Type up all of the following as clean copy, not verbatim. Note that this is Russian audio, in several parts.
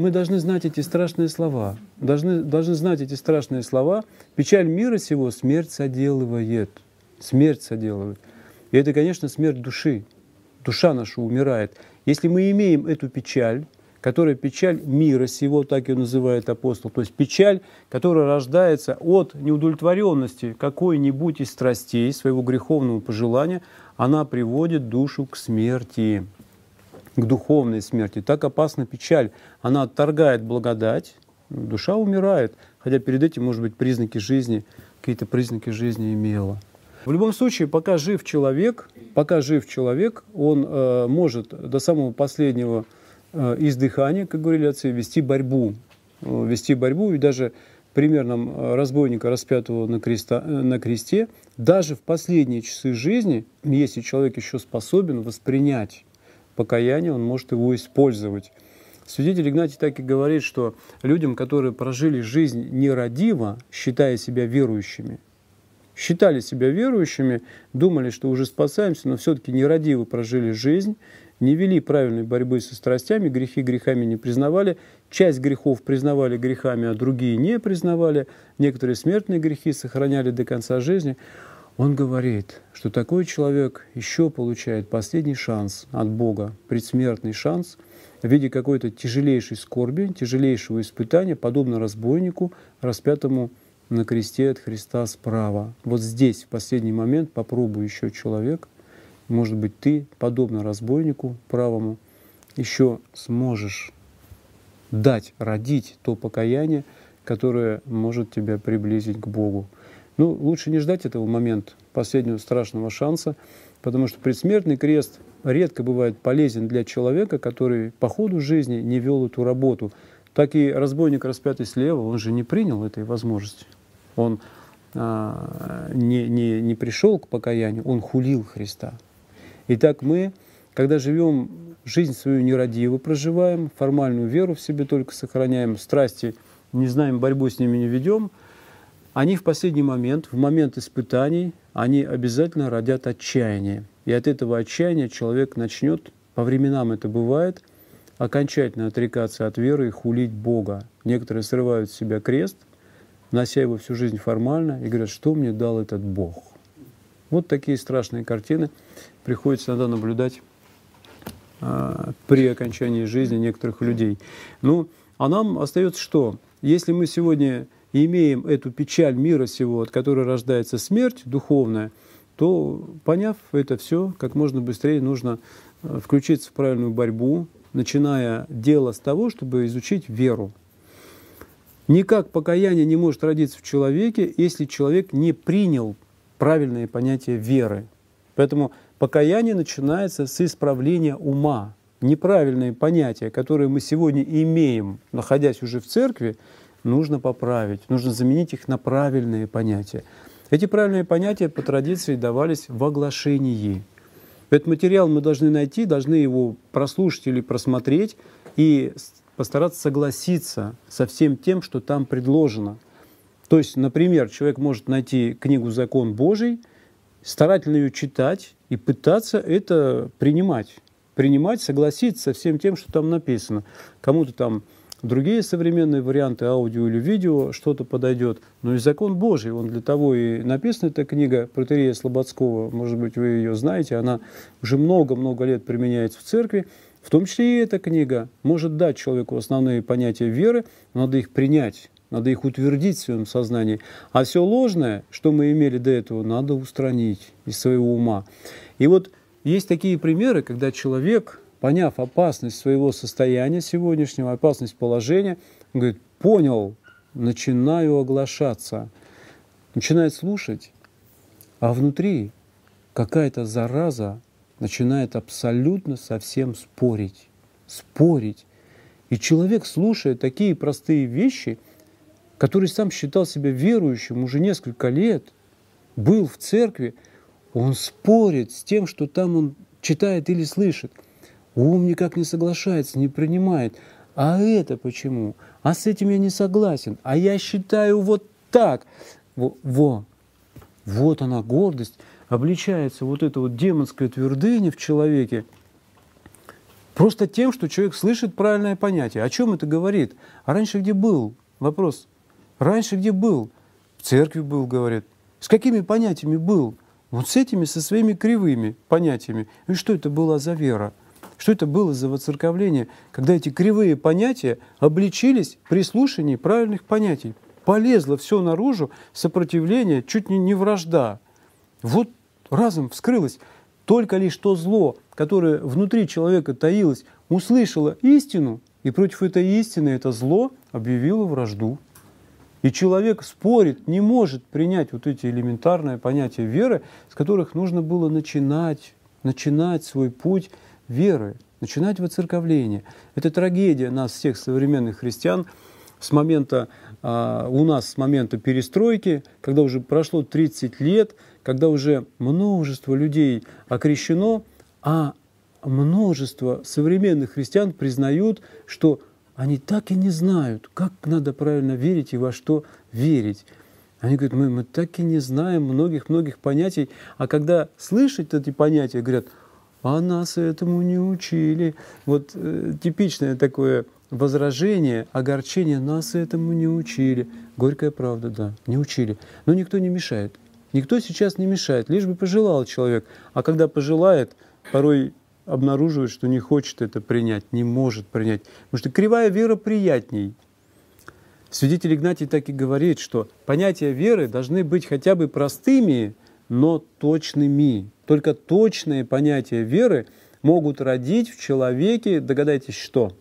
мы должны знать эти страшные слова. Должны знать эти страшные слова. Печаль мира сего смерть соделывает. Смерть соделывает. И это, конечно, смерть души. Душа наша умирает. Если мы имеем эту печаль, которая печаль мира сего, так ее называет апостол, то есть печаль, которая рождается от неудовлетворенности какой-нибудь из страстей, своего греховного пожелания, она приводит душу к смерти, к духовной смерти. Так опасна печаль. Она отторгает благодать, душа умирает, хотя перед этим, может быть, признаки жизни, какие-то признаки жизни имела. В любом случае, пока жив человек, он может до самого последнего издыхания, как говорили отцы, вести борьбу, и даже пример нам разбойника, распятого на кресте, даже в последние часы жизни, если человек еще способен воспринять покаяние, он может его использовать. Святитель Игнатий так и говорит, что людям, которые прожили жизнь нерадиво, считая себя верующими, думали, что уже спасаемся, но все-таки нерадиво прожили жизнь, не вели правильной борьбы со страстями, грехи грехами не признавали, часть грехов признавали грехами, а другие не признавали, некоторые смертные грехи сохраняли до конца жизни. Он говорит, что такой человек еще получает последний шанс от Бога, предсмертный шанс в виде какой-то тяжелейшей скорби, тяжелейшего испытания, подобно разбойнику, распятому на кресте от Христа справа. Вот здесь, в последний момент, попробуй еще человек, может быть, ты, подобно разбойнику правому, еще сможешь родить то покаяние, которое может тебя приблизить к Богу. Лучше не ждать этого момента, последнего страшного шанса, потому что предсмертный крест редко бывает полезен для человека, который по ходу жизни не вел эту работу. Так и разбойник, распятый слева, он же не принял этой возможности. Он не пришел к покаянию, он хулил Христа. Итак, мы, когда живем жизнь свою нерадиво проживаем, формальную веру в себе только сохраняем, страсти не знаем, борьбу с ними не ведем, они в последний момент, в момент испытаний, они обязательно родят отчаяние. И от этого отчаяния человек начнет, по временам это бывает, окончательно отрекаться от веры и хулить Бога. Некоторые срывают с себя крест, нося его всю жизнь формально, и говорят, что мне дал этот Бог. Вот такие страшные картины приходится иногда наблюдать при окончании жизни некоторых людей. А нам остается что? Если мы сегодня имеем эту печаль мира сего, от которой рождается смерть духовная, то, поняв это все, как можно быстрее нужно включиться в правильную борьбу, начиная дело с того, чтобы изучить веру. Никак покаяние не может родиться в человеке, если человек не принял правильное понятие веры. Поэтому покаяние начинается с исправления ума. Неправильные понятия, которые мы сегодня имеем, находясь уже в церкви, нужно поправить, нужно заменить их на правильные понятия. Эти правильные понятия по традиции давались в оглашении. Этот материал мы должны найти, должны его прослушать или просмотреть и постараться согласиться со всем тем, что там предложено. То есть, например, человек может найти книгу «Закон Божий», старательно ее читать и пытаться это принимать, согласиться со всем тем, что там написано. Кому-то там другие современные варианты аудио или видео что-то подойдет. Но и закон Божий, он для того и написана эта книга протоиерея Слободского, может быть, вы ее знаете, она уже много-много лет применяется в церкви. В том числе и эта книга может дать человеку основные понятия веры, надо их принять, надо их утвердить в своем сознании. А все ложное, что мы имели до этого, надо устранить из своего ума. И вот есть такие примеры, когда человек, поняв опасность своего состояния сегодняшнего, опасность положения, он говорит, понял, начинаю оглашаться, начинает слушать, а внутри какая-то зараза начинает абсолютно со всем спорить. И человек, слушая такие простые вещи, который сам считал себя верующим уже несколько лет, был в церкви, он спорит с тем, что там он читает или слышит. Ум никак не соглашается, не принимает. А это почему? А с этим я не согласен. А я считаю вот так. Вот она, гордость. Обличается вот эта вот демонская твердыня в человеке. Просто тем, что человек слышит правильное понятие. О чем это говорит? А раньше где был? Вопрос. Раньше где был? В церкви был, говорят. С какими понятиями был? Вот с этими, со своими кривыми понятиями. И что это была за вера? Что это было за воцерковление, когда эти кривые понятия обличились при слушании правильных понятий? Полезло все наружу, сопротивление, чуть не вражда. Вот разом вскрылось. Только лишь то зло, которое внутри человека таилось, услышало истину, и против этой истины это зло объявило вражду. И человек спорит, не может принять вот эти элементарные понятия веры, с которых нужно было начинать свой путь веры, начинать воцерковление. Это трагедия нас, всех современных христиан, у нас с момента перестройки, когда уже прошло 30 лет, когда уже множество людей окрещено, а множество современных христиан признают, что они так и не знают, как надо правильно верить и во что верить. Они говорят, мы так и не знаем многих понятий, а когда слышат эти понятия, говорят, а нас этому не учили. Вот типичное такое возражение, огорчение, нас этому не учили. Горькая правда, да, не учили. Но никто не мешает. Никто сейчас не мешает, лишь бы пожелал человек. А когда пожелает, порой обнаруживает, что не хочет это принять, не может принять. Потому что кривая вера приятней. Святитель Игнатий так и говорит, что понятия веры должны быть хотя бы простыми, но точными. Только точные понятия веры могут родить в человеке, догадайтесь, что?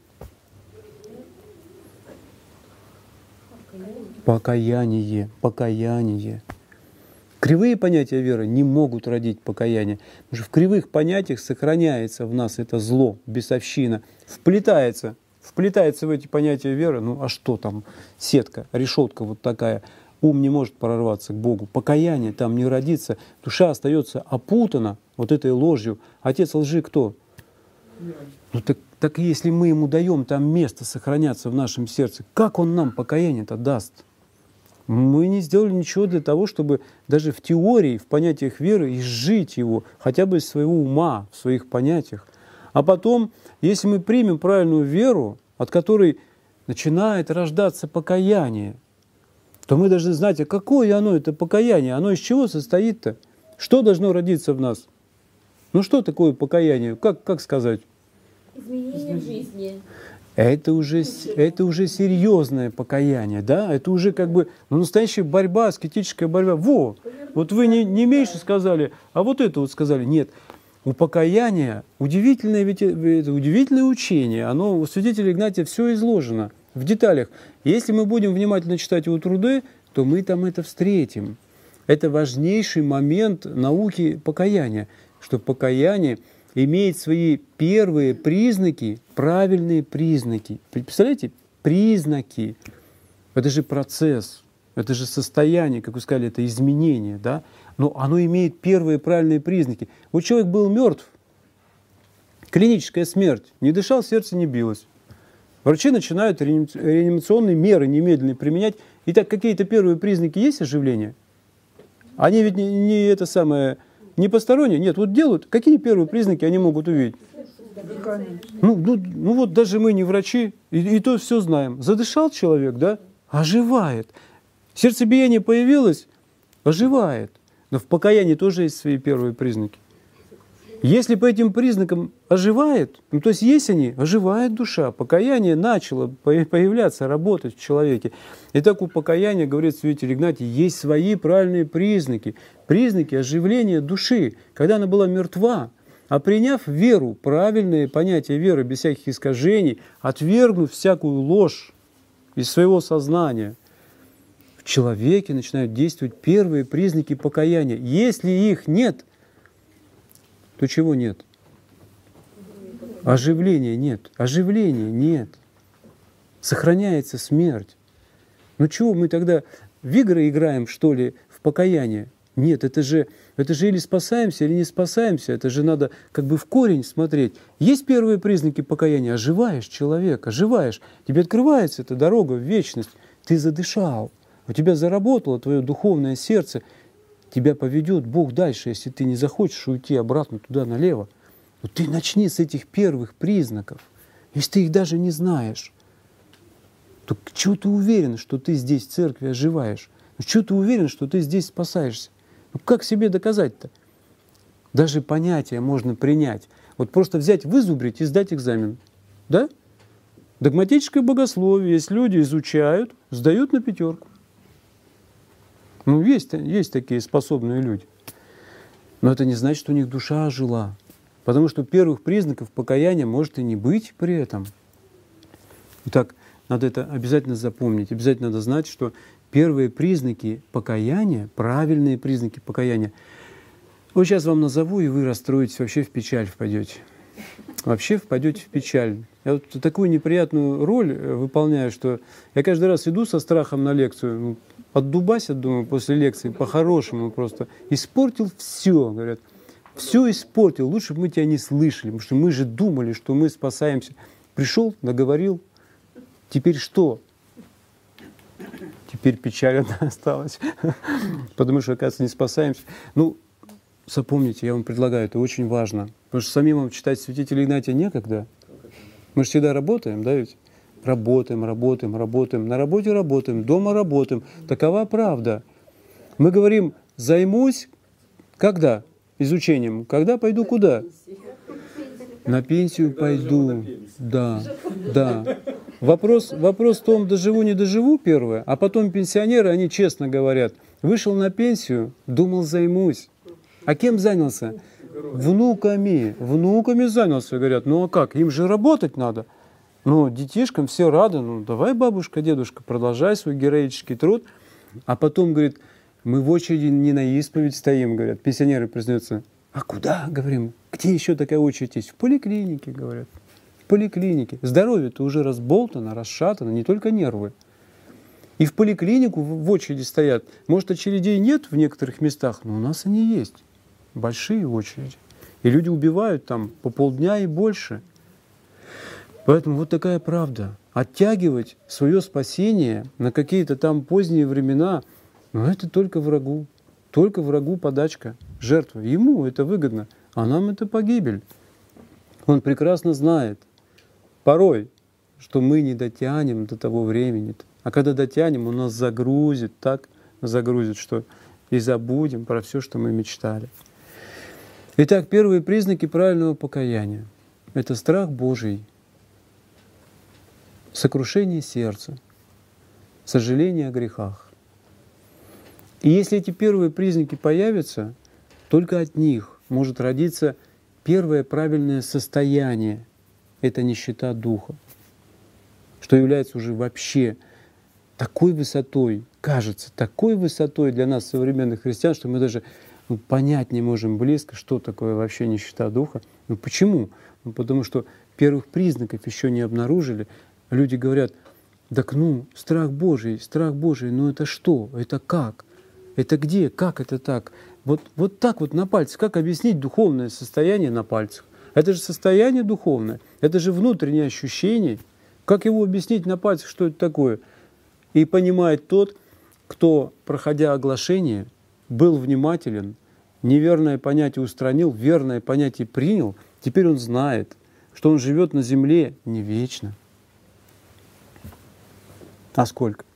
Покаяние. Покаяние. Кривые понятия веры не могут родить покаяние. Потому что в кривых понятиях сохраняется в нас это зло, бесовщина, вплетается в эти понятия веры. Ну а что там? Сетка, решетка вот такая. Ум не может прорваться к Богу. Покаяние там не родится. Душа остается опутана вот этой ложью. Отец лжи кто? Ну так если мы ему даем там место сохраняться в нашем сердце, как он нам покаяние-то даст? Мы не сделали ничего для того, чтобы даже в теории, в понятиях веры изжить его, хотя бы из своего ума, в своих понятиях. А потом, если мы примем правильную веру, от которой начинает рождаться покаяние, то мы должны знать, а какое оно, это покаяние, оно из чего состоит-то? Что должно родиться в нас? Ну что такое покаяние? Как сказать? Изменение в жизни. Это уже серьезное покаяние, да? Это уже как бы настоящая борьба, аскетическая борьба. Вот вы не меньше сказали, а вот это вот сказали. Нет, у покаяния удивительное, ведь это удивительное учение. Оно у святителя Игнатия все изложено в деталях. Если мы будем внимательно читать его труды, то мы там это встретим. Это важнейший момент науки покаяния, что покаяние имеет свои первые признаки, правильные признаки. Представляете? Признаки. Это же процесс, это же состояние, как вы сказали, это изменение, да? Но оно имеет первые правильные признаки. Вот человек был мертв, клиническая смерть, не дышал, сердце не билось. Врачи начинают реанимационные меры немедленные применять. Итак, какие-то первые признаки есть оживления? Они ведь не посторонние. Нет, вот делают. Какие первые признаки они могут увидеть? Ну вот даже мы не врачи, и то все знаем. Задышал человек, да? Оживает. Сердцебиение появилось, оживает. Но в покаянии тоже есть свои первые признаки. Если по этим признакам оживает, ну то есть есть они, оживает душа. Покаяние начало появляться, работать в человеке. И так у покаяния, говорит святитель Игнатий, есть свои правильные признаки. Признаки оживления души, когда она была мертва. А приняв веру, правильное понятие веры, без всяких искажений, отвергнув всякую ложь из своего сознания, в человеке начинают действовать первые признаки покаяния. Если их нет, то чего нет? Оживления нет. Оживления нет. Сохраняется смерть. Ну чего мы тогда в игры играем, что ли, в покаяние? Нет, это же или спасаемся, или не спасаемся. Это же надо как бы в корень смотреть. Есть первые признаки покаяния. Оживаешь человек, оживаешь. Тебе открывается эта дорога в вечность. Ты задышал. У тебя заработало твое духовное сердце. Тебя поведет Бог дальше, если ты не захочешь уйти обратно туда налево. Вот ты начни с этих первых признаков. Если ты их даже не знаешь, то чего ты уверен, что ты здесь в церкви оживаешь? Чего ты уверен, что ты здесь спасаешься? Ну как себе доказать-то? Даже понятия можно принять. Вот просто взять, вызубрить и сдать экзамен. Да? Догматическое богословие, если люди изучают, сдают на 5. Ну, есть такие способные люди. Но это не значит, что у них душа ожила. Потому что первых признаков покаяния может и не быть при этом. Итак, надо это обязательно запомнить. Обязательно надо знать, что первые признаки покаяния, правильные признаки покаяния, вот сейчас вам назову, и вы расстроитесь, вообще в печаль впадете. Вообще впадете в печаль. Я вот такую неприятную роль выполняю, что я каждый раз иду со страхом на лекцию, отдубасят, думаю, после лекции, по-хорошему просто. Испортил все, говорят. Все испортил, лучше бы мы тебя не слышали, потому что мы же думали, что мы спасаемся. Пришел, наговорил, теперь что? Теперь печаль одна осталась, потому что, оказывается, не спасаемся. Ну, запомните, я вам предлагаю, это очень важно, потому что самим вам читать святителя Игнатия некогда. Мы же всегда работаем, да ведь? Работаем, на работе работаем, дома работаем. Такова правда. Мы говорим, займусь, когда? Изучением. Когда пойду куда? На пенсию пойду. Да. Вопрос в том, доживу, не доживу, первое, а потом пенсионеры, они честно говорят, вышел на пенсию, думал, займусь. А кем занялся? Внуками занялся, говорят. Ну а как? Им же работать надо. Ну, детишкам все рады. Ну, давай, бабушка, дедушка, продолжай свой героический труд. А потом, говорит, мы в очереди не на исповедь стоим, говорят. Пенсионеры признаются. А куда, говорим? Где еще такая очередь есть? В поликлинике, говорят. В поликлинике. Здоровье-то уже разболтано, расшатано, не только нервы. И в поликлинику в очереди стоят. Может, очередей нет в некоторых местах, но у нас они есть. Большие очереди. И люди убивают там по полдня и больше. Поэтому вот такая правда. Оттягивать свое спасение на какие-то там поздние времена, ну это только врагу подачка, жертва. Ему это выгодно, а нам это погибель. Он прекрасно знает порой, что мы не дотянем до того времени. А когда дотянем, он нас загрузит, так загрузит, что и забудем про все, что мы мечтали. Итак, первые признаки правильного покаяния – это страх Божий, сокрушение сердца, сожаление о грехах. И если эти первые признаки появятся, только от них может родиться первое правильное состояние – это нищета духа, что является уже вообще такой высотой, кажется, такой высотой для нас, современных христиан, что мы даже понять не можем близко, что такое вообще нищета духа. Ну почему? Ну, потому что первых признаков еще не обнаружили. Люди говорят, так страх Божий, ну это что? Это как? Это где? Как это так? Вот так вот на пальцах. Как объяснить духовное состояние на пальцах? Это же состояние духовное, это же внутреннее ощущение. Как его объяснить на пальцах, что это такое? И понимает тот, кто, проходя оглашение, был внимателен, неверное понятие устранил, верное понятие принял, теперь он знает, что он живет на земле не вечно. А сколько?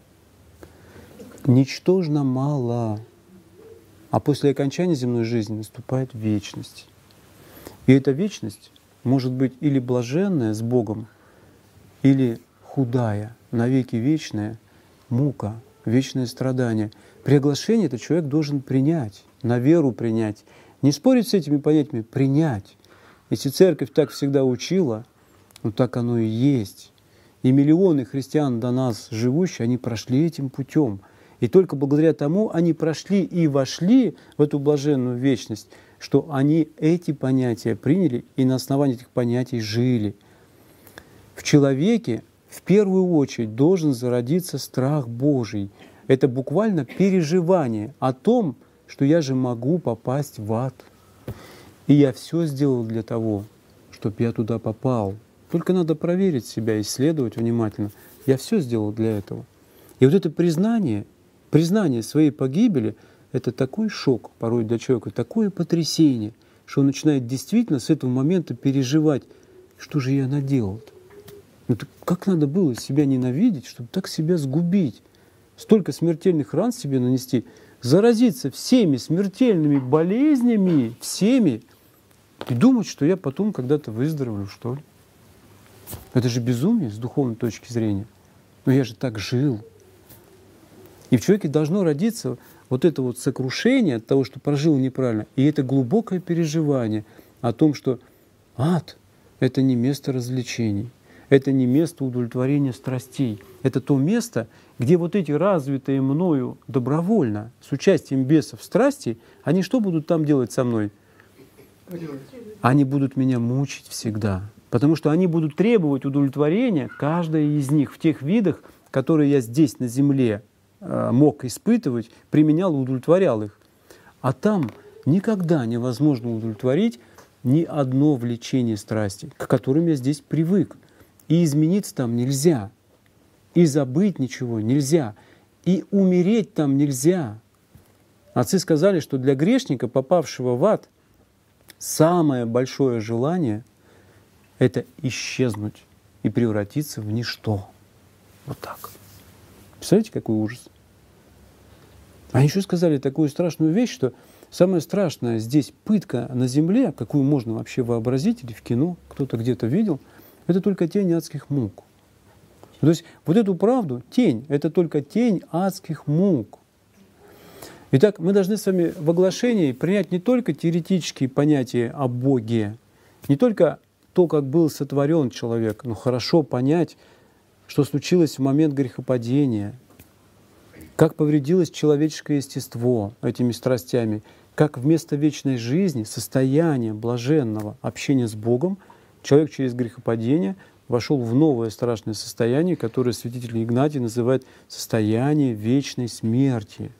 Ничтожно мало. А после окончания земной жизни наступает вечность. И эта вечность может быть или блаженная с Богом, или худая, навеки вечная, мука, вечное страдание. При оглашении этот человек должен принять, на веру принять. Не спорить с этими понятиями, принять. Если церковь так всегда учила, ну так оно и есть. И миллионы христиан до нас живущие, они прошли этим путем. И только благодаря тому они прошли и вошли в эту блаженную вечность, что они эти понятия приняли и на основании этих понятий жили. В человеке в первую очередь должен зародиться страх Божий. Это буквально переживание о том, что я же могу попасть в ад. И я все сделал для того, чтобы я туда попал. Только надо проверить себя, исследовать внимательно. Я все сделал для этого. И вот это признание своей погибели, это такой шок порой для человека, такое потрясение, что он начинает действительно с этого момента переживать, что же я наделал-то. Ну, как надо было себя ненавидеть, чтобы так себя сгубить, столько смертельных ран себе нанести, заразиться всеми смертельными болезнями, всеми, и думать, что я потом когда-то выздоровлю, что ли. Это же безумие с духовной точки зрения. Но я же так жил. И в человеке должно родиться вот это вот сокрушение от того, что прожил неправильно, и это глубокое переживание о том, что ад — это не место развлечений, это не место удовлетворения страстей, это то место, где вот эти развитые мною добровольно, с участием бесов страсти, они что будут там делать со мной? Они будут меня мучить всегда, потому что они будут требовать удовлетворения, каждая из них в тех видах, которые я здесь на земле мог испытывать, применял и удовлетворял их. А там никогда невозможно удовлетворить ни одно влечение страсти, к которым я здесь привык. И измениться там нельзя, и забыть ничего нельзя, и умереть там нельзя. Отцы сказали, что для грешника, попавшего в ад, самое большое желание — это исчезнуть и превратиться в ничто. Вот так. Представляете, какой ужас? Они еще сказали такую страшную вещь, что самое страшное здесь пытка на земле, какую можно вообще вообразить, или в кино кто-то где-то видел, это только тень адских мук. То есть вот эту правду, тень, это только тень адских мук. Итак, мы должны с вами в оглашении принять не только теоретические понятия о Боге, не только то, как был сотворен человек, но хорошо понять, что случилось в момент грехопадения, как повредилось человеческое естество этими страстями, как вместо вечной жизни, состояния блаженного общения с Богом, человек через грехопадение вошел в новое страшное состояние, которое святитель Игнатий называет состояние вечной смерти,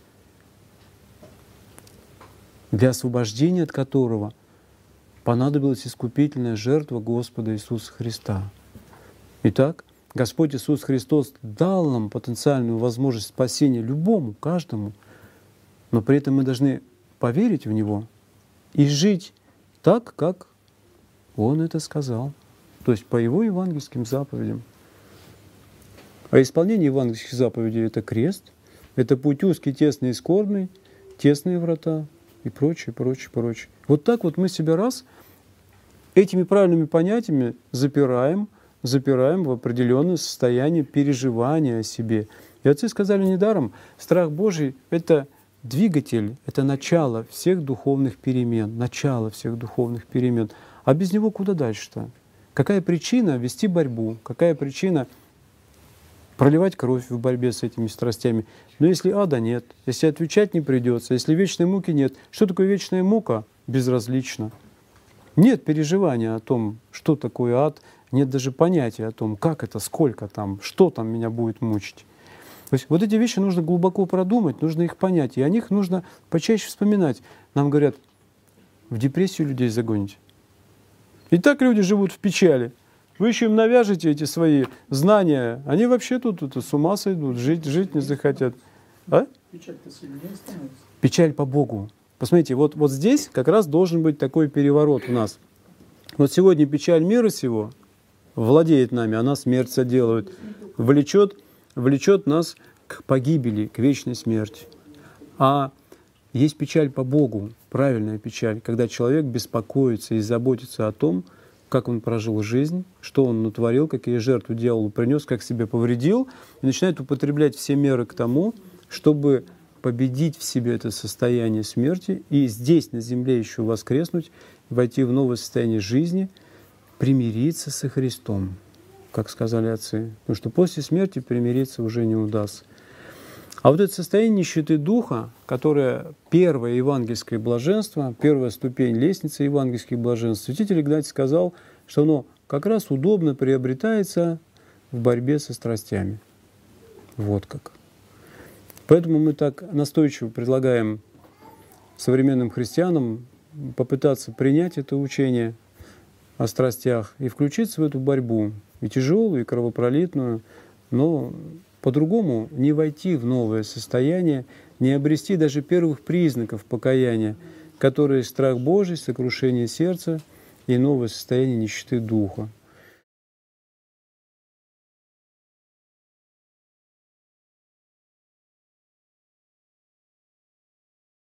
для освобождения от которого понадобилась искупительная жертва Господа Иисуса Христа. Итак, Господь Иисус Христос дал нам потенциальную возможность спасения любому, каждому, но при этом мы должны поверить в Него и жить так, как Он это сказал, то есть по Его евангельским заповедям. А исполнение евангельских заповедей — это крест, это путь узкий, тесный и скорбный, тесные врата и прочее, прочее, прочее. Вот так вот мы себя раз этими правильными понятиями запираем в определенное состояние переживания о себе. И отцы сказали недаром, страх Божий — это двигатель, это начало всех духовных перемен, начало всех духовных перемен. А без него куда дальше-то? Какая причина вести борьбу? Какая причина проливать кровь в борьбе с этими страстями? Но если ада нет, если отвечать не придется, если вечной муки нет, что такое вечная мука? Безразлично. Нет переживания о том, что такое ад, нет даже понятия о том, как это, сколько там, что там меня будет мучить. То есть вот эти вещи нужно глубоко продумать, нужно их понять, и о них нужно почаще вспоминать. Нам говорят, в депрессию людей загоните. И так люди живут в печали. Вы еще им навяжете эти свои знания, они вообще тут с ума сойдут, жить не захотят. А? Печаль-то сильнее становится. Печаль по Богу. Посмотрите, вот здесь как раз должен быть такой переворот у нас. Вот сегодня печаль мира сего владеет нами, она смерть соделывает, влечет нас к погибели, к вечной смерти. А есть печаль по Богу, правильная печаль, когда человек беспокоится и заботится о том, как он прожил жизнь, что он натворил, какие жертвы дьяволу принес, как себя повредил, и начинает употреблять все меры к тому, чтобы победить в себе это состояние смерти и здесь, на земле, еще воскреснуть, войти в новое состояние жизни, примириться со Христом, как сказали отцы. Потому что после смерти примириться уже не удастся. А вот это состояние нищеты духа, которое первое евангельское блаженство, первая ступень лестницы евангельских блаженств, святитель Игнатий сказал, что оно как раз удобно приобретается в борьбе со страстями. Вот как. Поэтому мы так настойчиво предлагаем современным христианам попытаться принять это учение о страстях и включиться в эту борьбу, и тяжелую, и кровопролитную, но по-другому не войти в новое состояние, не обрести даже первых признаков покаяния, которые страх Божий, сокрушение сердца и новое состояние нищеты духа.